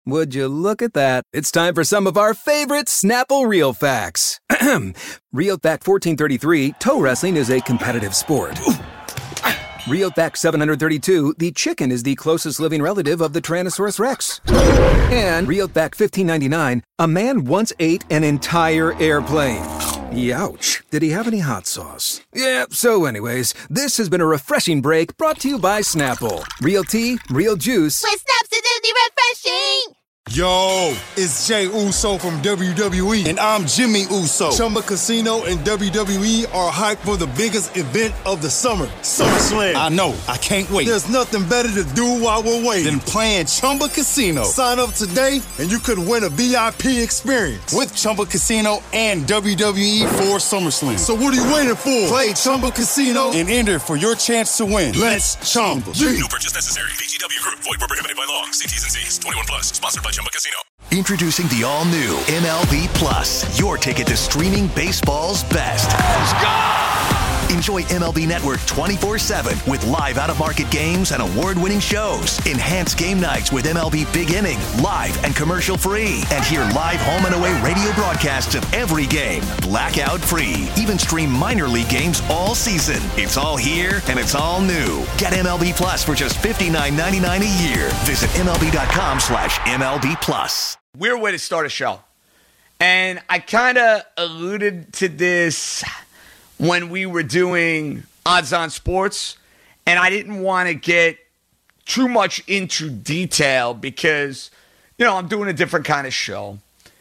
Would you look at that? It's time for some of our favorite Snapple Real Facts. Real Fact 1433, toe wrestling is a competitive sport. Real Fact 732, the chicken is the closest living relative of the Tyrannosaurus Rex. And Real Fact 1599, a man once ate an entire airplane. Youch. Did he have any hot sauce? Yeah, so anyways, this has been a refreshing break brought to you by Snapple. Real tea, real juice. With Snapsidity refreshing! Yo, it's Jay Uso from WWE, and I'm Jimmy Uso. Chumba Casino and WWE are hyped for the biggest event of the summer, SummerSlam. I know, I can't wait. There's nothing better to do while we're waiting than playing Chumba Casino. Sign up today, and you could win a VIP experience with Chumba Casino and WWE for SummerSlam. So what are you waiting for? Play Chumba Casino and enter for your chance to win. Let's Chumba. No purchase necessary. VGW Group. Void where prohibited by law. See T's and C's. 21 plus. Sponsored by Chumba Casino. Introducing the all-new MLB Plus, your ticket to streaming baseball's best. Let's go! Enjoy MLB Network 24/7 with live out-of-market games and award-winning shows. Enhanced game nights with MLB Big Inning, live and commercial-free. And hear live home and away radio broadcasts of every game, blackout-free. Even stream minor league games all season. It's all here, and it's all new. Get MLB Plus for just $59.99 a year. Visit MLB.com/MLB Plus. Weird way to start a show. And I kind of alluded to this when we were doing Odds on Sports, and I didn't want to get too much into detail because, you know, I'm doing a different kind of show.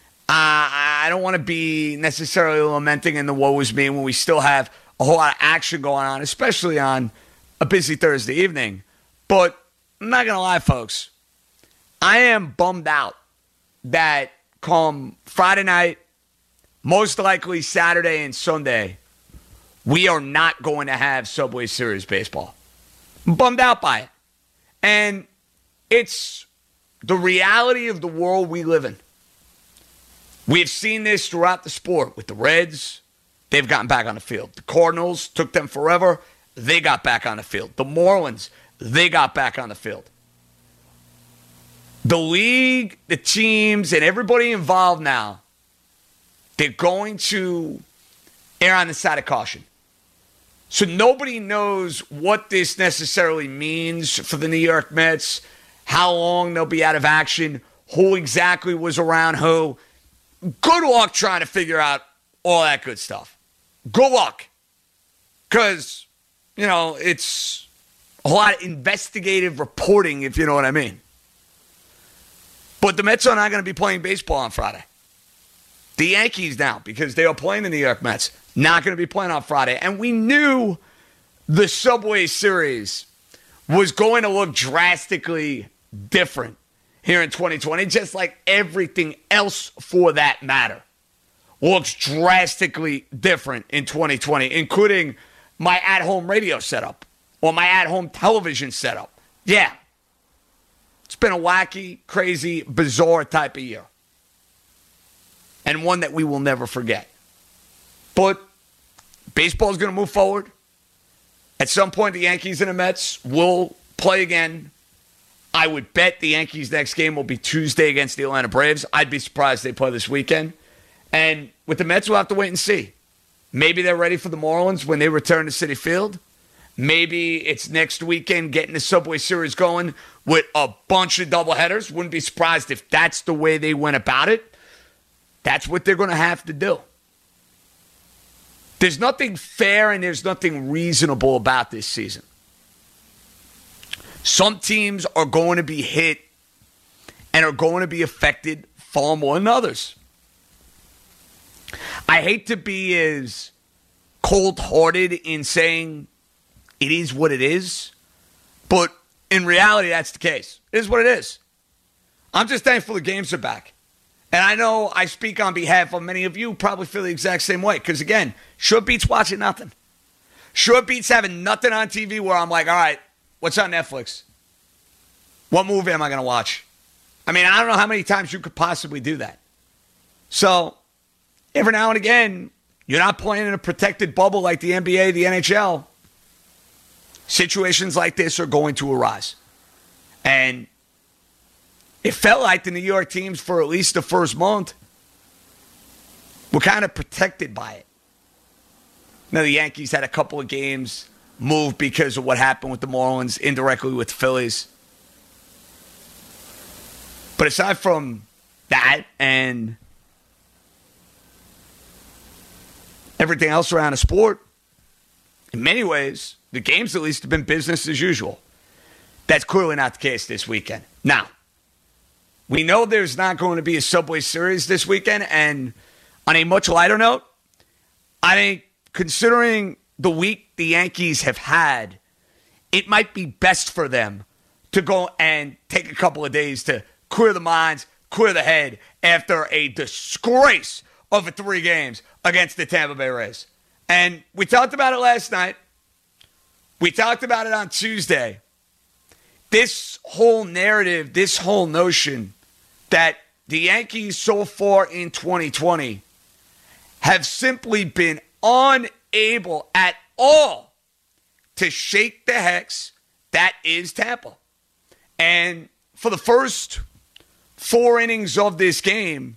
I don't want to be necessarily lamenting in the woe is me when we still have a whole lot of action going on, especially on a busy Thursday evening. But I'm not going to lie, folks. I am bummed out that come Friday night, most likely Saturday and Sunday, we are not going to have Subway Series baseball. I'm bummed out by it. And it's the reality of the world we live in. We've seen this throughout the sport with the Reds. They've gotten back on the field. The Cardinals took them forever. They got back on the field. The Marlins, they got back on the field. The league, the teams, and everybody involved now, they're going to err on the side of caution. So nobody knows what this necessarily means for the New York Mets, how long they'll be out of action, who exactly was around who. Good luck trying to figure out all that good stuff. Good luck. Because, you know, it's a lot of investigative reporting, if you know what I mean. But the Mets are not going to be playing baseball on Friday. The Yankees now, because they are playing the New York Mets, not going to be playing on Friday. And we knew the Subway Series was going to look drastically different here in 2020, just like everything else for that matter looks drastically different in 2020, including my at-home radio setup or my at-home television setup. Yeah. It's been a wacky, crazy, bizarre type of year. And one that we will never forget. But baseball is going to move forward. At some point, the Yankees and the Mets will play again. I would bet the Yankees' next game will be Tuesday against the Atlanta Braves. I'd be surprised they play this weekend. And with the Mets, we'll have to wait and see. Maybe they're ready for the Marlins when they return to Citi Field. Maybe it's next weekend getting the Subway Series going with a bunch of doubleheaders. Wouldn't be surprised if that's the way they went about it. That's what they're going to have to do. There's nothing fair and there's nothing reasonable about this season. Some teams are going to be hit and are going to be affected far more than others. I hate to be as cold-hearted in saying it is what it is, but in reality, that's the case. It is what it is. I'm just thankful the games are back. And I know I speak on behalf of many of you who probably feel the exact same way. Because, again, sure beats watching nothing. Sure beats having nothing on TV where I'm like, all right, what's on Netflix? What movie am I going to watch? I mean, I don't know how many times you could possibly do that. So, every now and again, you're not playing in a protected bubble like the NBA, the NHL. Situations like this are going to arise. And It felt like the New York teams, for at least the first month, were kind of protected by it. Now, the Yankees had a couple of games moved because of what happened with the Marlins, indirectly with the Phillies. But aside from that and everything else around the sport, in many ways, the games at least have been business as usual. That's clearly not the case this weekend. Now, we know there's not going to be a Subway Series this weekend, and on a much lighter note, I think considering the week the Yankees have had, it might be best for them to go and take a couple of days to clear the minds, clear the head after a disgrace of 3 games against the Tampa Bay Rays. And we talked about it last night. We talked about it on Tuesday. This whole narrative, this whole notion that the Yankees so far in 2020 have simply been unable at all to shake the hex that is Tampa. And for the first 4 innings of this game,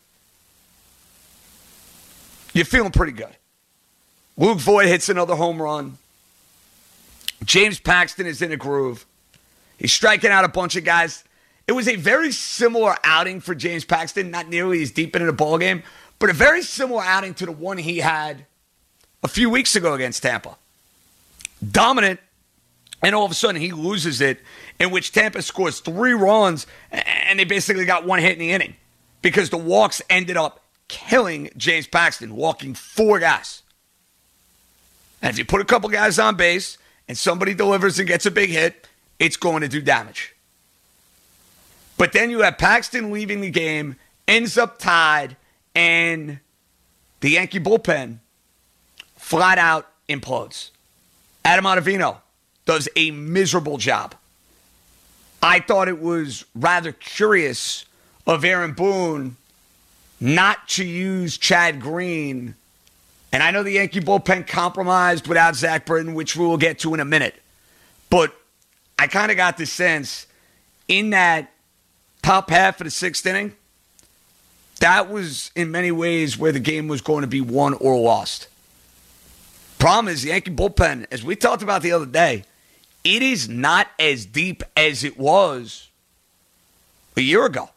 you're feeling pretty good. Luke Voit hits another home run. James Paxton is in a groove. He's striking out a bunch of guys. It was a very similar outing for James Paxton, not nearly as deep into the ballgame, but a very similar outing to the one he had a few weeks ago against Tampa. Dominant, and all of a sudden he loses it, in which Tampa scores 3 runs, and they basically got 1 hit in the inning because the walks ended up killing James Paxton, walking 4 guys. And if you put a couple guys on base and somebody delivers and gets a big hit, it's going to do damage. But then you have Paxton leaving the game, ends up tied, and the Yankee bullpen flat out implodes. Adam Ottavino does a miserable job. I thought it was rather curious of Aaron Boone not to use Chad Green. And I know the Yankee bullpen compromised without Zach Britton, which we will get to in a minute. But I kind of got the sense in that top half of the 6th inning, that was in many ways where the game was going to be won or lost. Problem is, the Yankee bullpen, as we talked about the other day, it is not as deep as it was a year ago.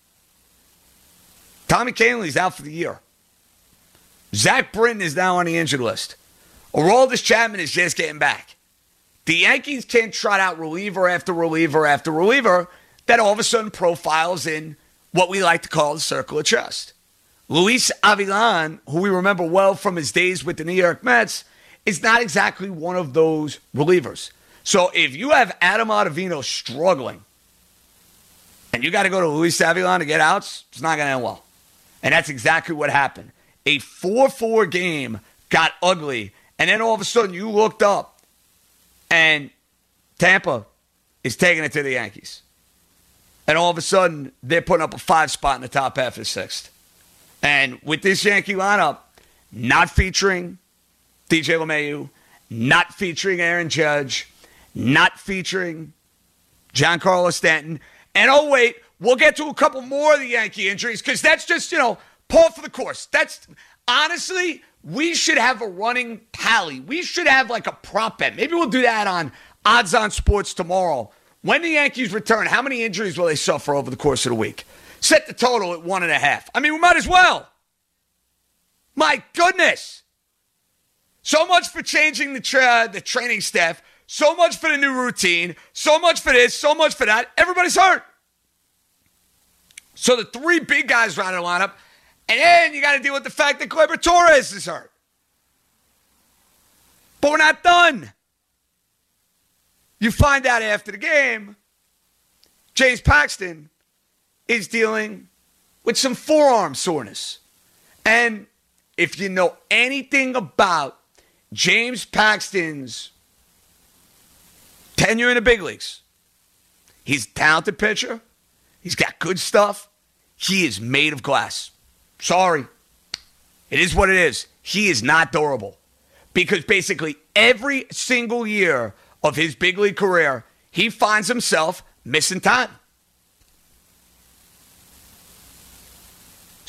Tommy Kahnle's out for the year. Zach Britton is now on the injured list. Aroldis Chapman is just getting back. The Yankees can't trot out reliever after reliever after reliever that all of a sudden profiles in what we like to call the circle of trust. Luis Avilan, who we remember well from his days with the New York Mets, is not exactly one of those relievers. So if you have Adam Ottavino struggling and you got to go to Luis Avilan to get outs, it's not going to end well. And that's exactly what happened. A 4-4 game got ugly, and then all of a sudden you looked up and Tampa is taking it to the Yankees. And all of a sudden, they're putting up a 5 spot in the top half of the 6th. And with this Yankee lineup, not featuring DJ LeMahieu, not featuring Aaron Judge, not featuring Giancarlo Stanton. And oh, wait, we'll get to a couple more of the Yankee injuries because that's just, par for the course. That's, honestly, we should have a running tally. We should have like a prop bet. Maybe we'll do that on Odds on Sports tomorrow. When the Yankees return, how many injuries will they suffer over the course of the week? Set the total at 1.5. I mean, we might as well. My goodness. So much for changing the training staff. So much for the new routine. So much for this. So much for that. Everybody's hurt. So the 3 big guys are out of the lineup. And then you got to deal with the fact that Gleyber Torres is hurt. But we're not done. You find out after the game, James Paxton is dealing with some forearm soreness. And if you know anything about James Paxton's tenure in the big leagues, he's a talented pitcher. He's got good stuff. He is made of glass. Sorry. It is what it is. He is not durable. Because basically every single year of his big league career, he finds himself missing time.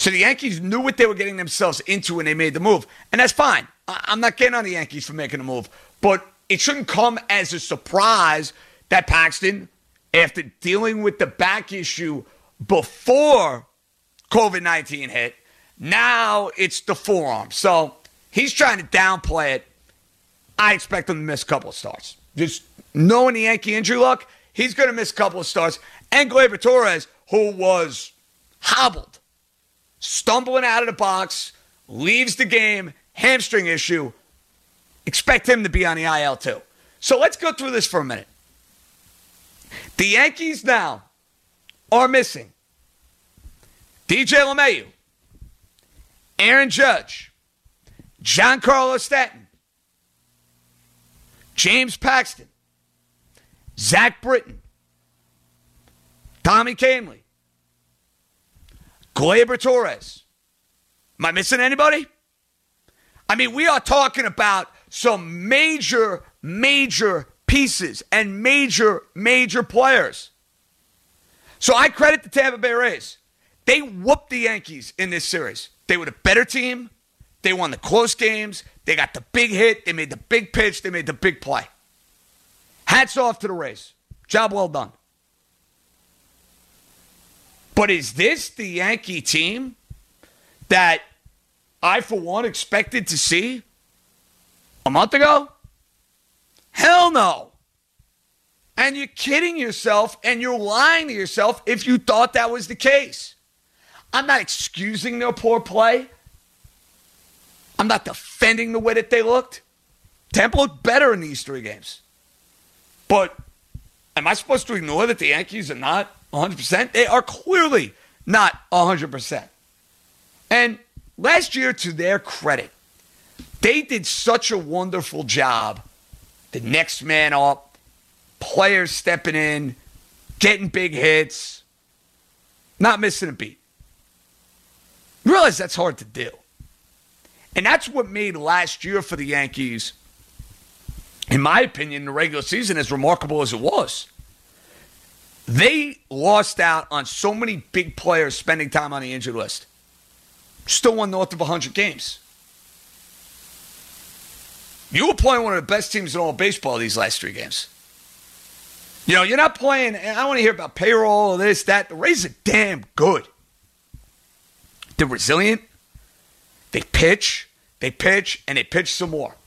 So the Yankees knew what they were getting themselves into when they made the move. And that's fine. I'm not getting on the Yankees for making a move. But it shouldn't come as a surprise that Paxton, after dealing with the back issue before COVID-19 hit, now it's the forearm. So he's trying to downplay it. I expect him to miss a couple of starts. Just knowing the Yankee injury luck, he's going to miss a couple of starts. And Gleyber Torres, who was hobbled, stumbling out of the box, leaves the game, hamstring issue. Expect him to be on the IL too. So let's go through this for a minute. The Yankees now are missing DJ LeMahieu, Aaron Judge, Giancarlo Stanton, James Paxton, Zach Britton, Tommy Kahnle, Gleyber Torres. Am I missing anybody? I mean, we are talking about some major pieces and major players. So I credit the Tampa Bay Rays. They whooped the Yankees in this series. They were the better team. They won the close games. They got the big hit. They made the big pitch. They made the big play. Hats off to the Rays. Job well done. But is this the Yankee team that I, for one, expected to see a month ago? Hell no. And you're kidding yourself and you're lying to yourself if you thought that was the case. I'm not excusing their poor play. I'm not defending the way that they looked. Tampa looked better in these three games. But am I supposed to ignore that the Yankees are not 100%? They are clearly not 100%. And last year, to their credit, they did such a wonderful job. The next man up, players stepping in, getting big hits, not missing a beat. You realize that's hard to do. And that's what made last year for the Yankees, in my opinion, the regular season as remarkable as it was. They lost out on so many big players spending time on the injured list. Still won north of 100 games. You were playing one of the best teams in all baseball these last three games. You know, you're not playing, and I don't want to hear about payroll or this, that. The Rays are damn good. They're resilient. They pitch, and they pitch some more.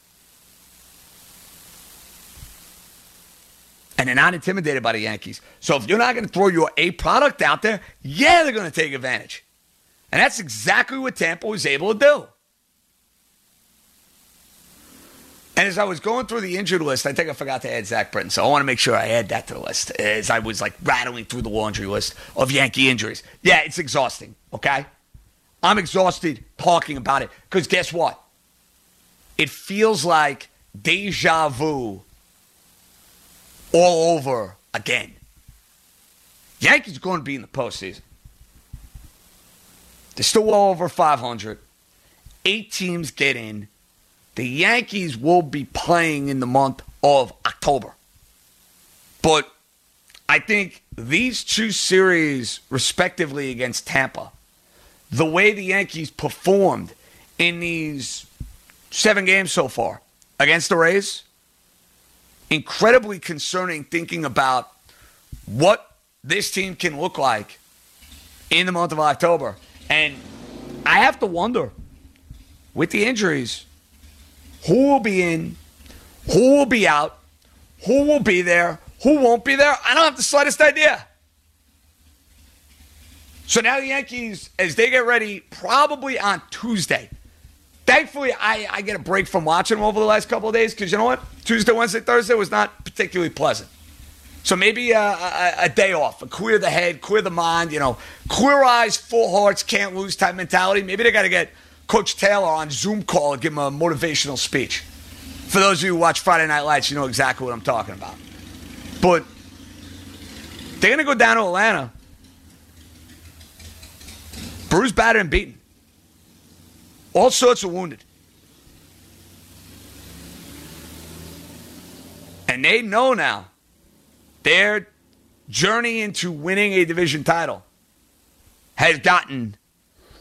And they're not intimidated by the Yankees. So if you're not going to throw your A product out there, yeah, they're going to take advantage. And that's exactly what Tampa was able to do. And as I was going through the injured list, I think I forgot to add Zach Britton. So I want to make sure I add that to the list as I was like rattling through the laundry list of Yankee injuries. Yeah, it's exhausting, okay? I'm exhausted talking about it because guess what? It feels like deja vu all over again. Yankees are going to be in the postseason. They're still well over 500. 8 teams get in. The Yankees will be playing in the month of October. But I think these two series, respectively, against Tampa, the way the Yankees performed in these 7 games so far against the Rays, incredibly concerning thinking about what this team can look like in the month of October. And I have to wonder, with the injuries, who will be in, who will be out, who will be there, who won't be there. I don't have the slightest idea. So now the Yankees, as they get ready, probably on Tuesday. Thankfully, I get a break from watching them over the last couple of days because you know what? Tuesday, Wednesday, Thursday was not particularly pleasant. So maybe a day off, clear the head, clear the mind, clear eyes, full hearts, can't lose type mentality. Maybe they got to get Coach Taylor on Zoom call and give him a motivational speech. For those of you who watch Friday Night Lights, you know exactly what I'm talking about. But they're going to go down to Atlanta. Bruised, battered, and beaten. All sorts of wounded. And they know now their journey into winning a division title has gotten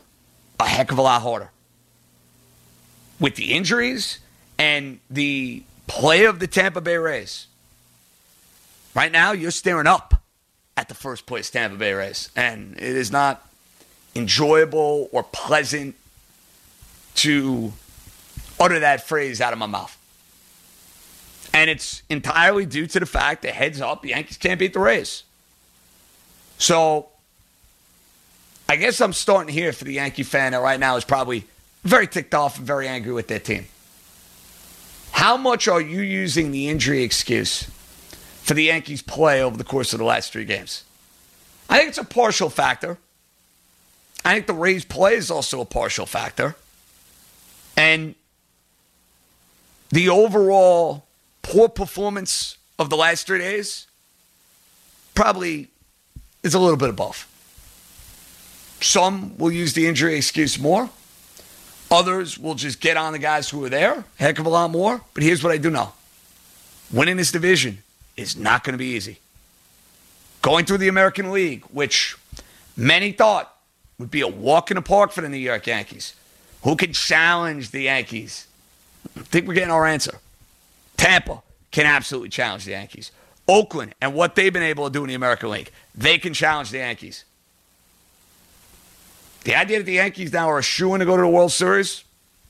heck of a lot harder. With the injuries and the play of the Tampa Bay Rays. Right now, you're staring up at the first place Tampa Bay Rays. And it is not enjoyable or pleasant to utter that phrase out of my mouth. And it's entirely due to the fact that heads up, the Yankees can't beat the Rays. So I guess I'm starting here for the Yankee fan that right now is probably very ticked off and very angry with their team. How much are you using the injury excuse for the Yankees' play over the course of the last 3 games? I think it's a partial factor. I think the Rays' play is also a partial factor. And the overall poor performance of the last 3 days probably is a little bit of both. Some will use the injury excuse more. Others will just get on the guys who are there, heck of a lot more. But here's what I do know. Winning this division is not going to be easy. Going through the American League, which many thought would be a walk in the park for the New York Yankees. Who can challenge the Yankees? I think we're getting our answer. Tampa can absolutely challenge the Yankees. Oakland and what they've been able to do in the American League, they can challenge the Yankees. The idea that the Yankees now are a shoo-in to go to the World Series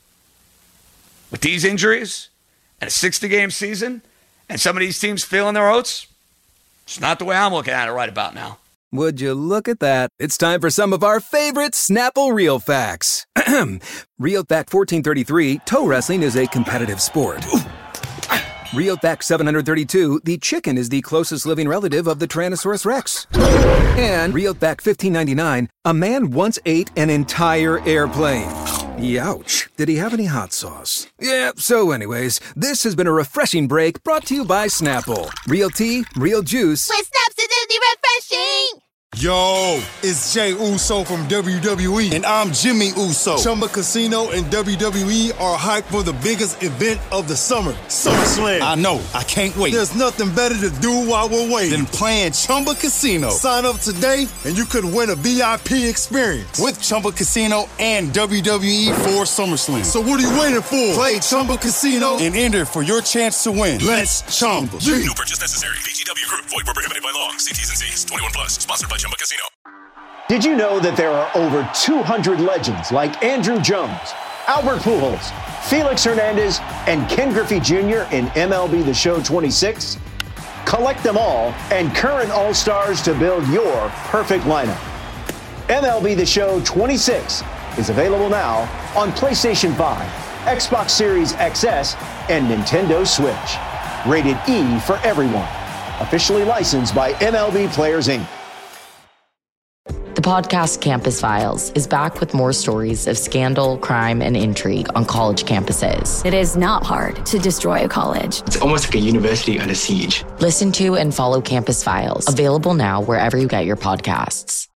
with these injuries and a 60-game season and some of these teams feeling their oats, it's not the way I'm looking at it right about now. Would you look at that? It's time for some of our favorite Snapple Real Facts. Real Fact 1433, toe wrestling is a competitive sport. Real Fact 732, the chicken is the closest living relative of the Tyrannosaurus Rex. And Real Fact 1599, a man once ate an entire airplane. Youch. Did he have any hot sauce? Yeah, so anyways, this has been a refreshing break brought to you by Snapple. Real tea, real juice. With Snap's Acidity Refreshing! Yo, it's Jay Uso from WWE, and I'm Jimmy Uso. Chumba Casino and WWE are hyped for the biggest event of the summer, SummerSlam. I know, I can't wait. There's nothing better to do while we're waiting than playing Chumba Casino. Sign up today, and you could win a VIP experience with Chumba Casino and WWE for SummerSlam. So what are you waiting for? Play Chumba Casino and enter for your chance to win. Let's Chumba. No purchase necessary. VGW Group. Void where prohibited by law. See T's and C's. 21 plus. Sponsored by Chumba Casino. Did you know that there are over 200 legends like Andrew Jones, Albert Pujols, Felix Hernandez, and Ken Griffey Jr. in MLB The Show 26? Collect them all and current All-Stars to build your perfect lineup. MLB The Show 26 is available now on PlayStation 5, Xbox Series XS, and Nintendo Switch. Rated E for everyone. Officially licensed by MLB Players, Inc. The podcast Campus Files is back with more stories of scandal, crime, and intrigue on college campuses. It is not hard to destroy a college. It's almost like a university under siege. Listen to and follow Campus Files, available now wherever you get your podcasts.